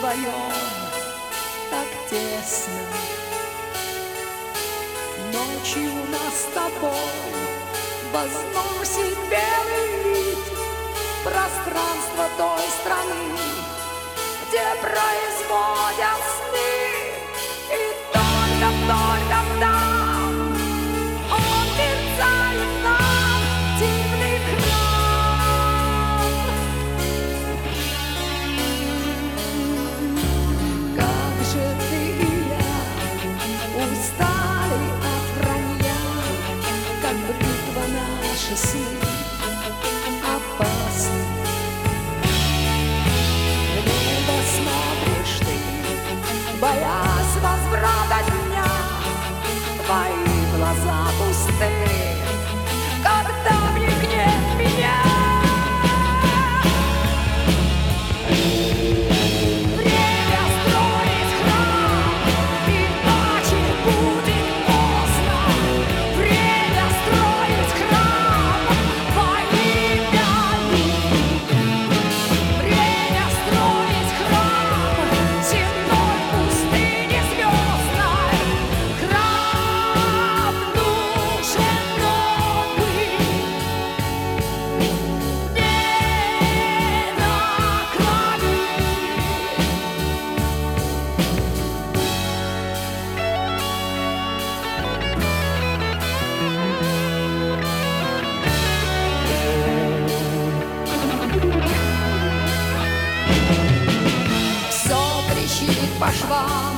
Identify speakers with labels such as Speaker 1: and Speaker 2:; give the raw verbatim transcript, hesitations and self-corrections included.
Speaker 1: вдвоем так тесно. Ночью нас с тобой возносит белый вид пространство той страны, где производят сны. И только-только там он мерцает нам дивный храм. Как же ты и я устали от вранья, как бритва наши сны опасны. В небо смотришь ты, боясь возврата дня, твои глаза пусты, когда в них нет меня. Время строить храм, иначе будет поздно. Время строить храм во имя любви. Время строить храм земной пустыни звездной. Храм нужен новый, не на крови. Все трещит по швам,